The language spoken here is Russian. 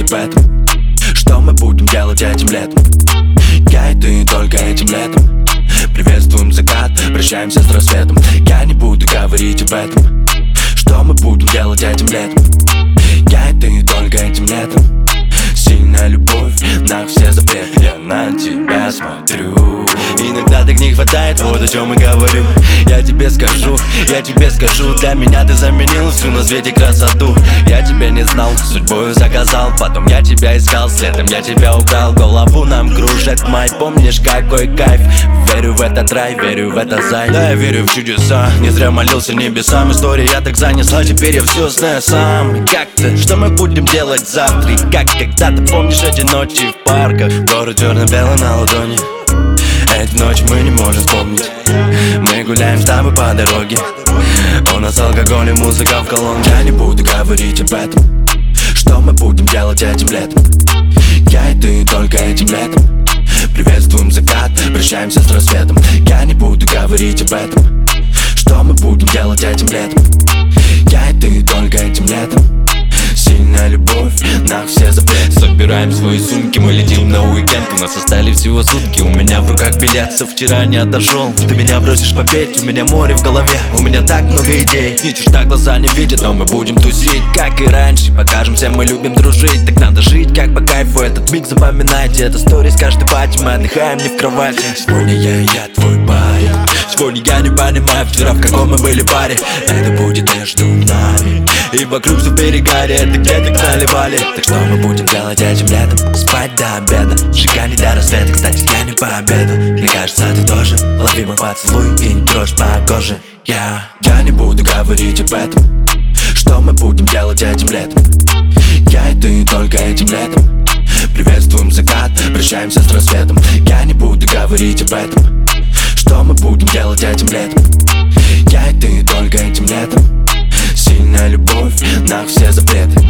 об этом. Что мы будем делать этим летом? Я и ты только этим летом. Приветствуем закат, прощаемся с рассветом. Я не буду говорить об этом. Что мы будем делать этим летом? Я и ты только этим летом. Сильная любовь, на все запреты. Я на тебя смотрю. Иногда так не хватает, вот о чем и говорю. Я тебе скажу, для меня ты заменил всю на свете красоту. Я тебя не знал, судьбою заказал, потом я тебя искал, следом я тебя украл. Голову нам кружит май, помнишь какой кайф? Верю в этот рай, верю в это зай. Да, я верю в чудеса, не зря молился небесам. История так занесла, теперь я все знаю сам. Как ты, что мы будем делать завтра? И как когда-то помнишь эти ночи в парках? Город черно-белый на ладони. Эти ночи мы не можем вспомнить. Мы гуляем с тобой по дороге. У нас алкоголь и музыка в колонке. Я не буду говорить об этом. Что мы будем делать этим летом? Я и ты только этим летом. Приветствуем закат, прощаемся с рассветом. Я не буду говорить об этом. Что мы будем делать этим летом? Я и ты только этим летом. Сильная любовь, на все запреты. Собираем свои сумки, мы летим на уикенд. У нас остались всего сутки, у меня в руках билет. Со вчера не отошел, ты меня бросишь попеть. У меня море в голове, у меня так много идей. Ни черта глаза не видят, но мы будем тусить, как и раньше. Покажем всем, мы любим дружить. Так надо жить, как по кайфу, этот миг запоминайте. Это сторис каждой пати, мы отдыхаем не в кровати. Сегодня я твой парень. Сегодня я не понимаю, вчера в каком мы были паре. Это будет между нами, и вокруг все перегарит. Это где-то гнали вали. Так что мы будем делать этим летом? Спать до обеда, сжигание до рассвета. Кстати, я не пообедал, мне кажется, ты тоже. Лови мой поцелуй и не дрожь по коже. Я не буду говорить об этом. Что мы будем делать этим летом? Я и ты только этим летом. Приветствуем закат, прощаемся с рассветом. Я не буду говорить об этом. Что мы будем делать этим летом? Я и ты только этим летом. Сильная любовь, на все запреты.